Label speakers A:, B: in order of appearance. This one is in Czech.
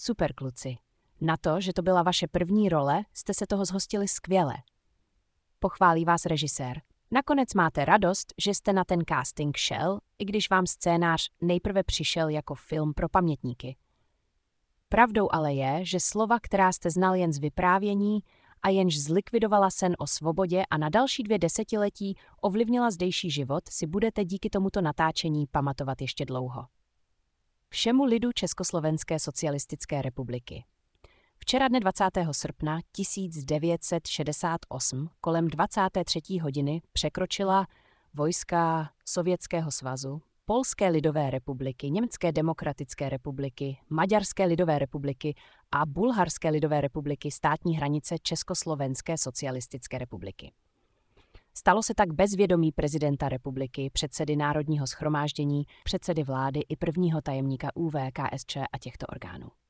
A: Super, kluci. Na to, že to byla vaše první role, jste se toho zhostili skvěle. Pochválí vás režisér. Nakonec máte radost, že jste na ten casting šel, i když vám scénář nejprve přišel jako film pro pamětníky. Pravdou ale je, že slova, která jste znal jen z vyprávění a jenž zlikvidovala sen o svobodě a na další 2 desetiletí ovlivnila zdejší život, si budete díky tomuto natáčení pamatovat ještě dlouho. Všemu lidu Československé socialistické republiky. Včera dne 20. srpna 1968 kolem 23. hodiny překročila vojska Sovětského svazu, Polské lidové republiky, Německé demokratické republiky, Maďarské lidové republiky a Bulharské lidové republiky státní hranice Československé socialistické republiky. Stalo se tak bez vědomí prezidenta republiky, předsedy Národního shromáždění, předsedy vlády i prvního tajemníka ÚV, KSČ a těchto orgánů.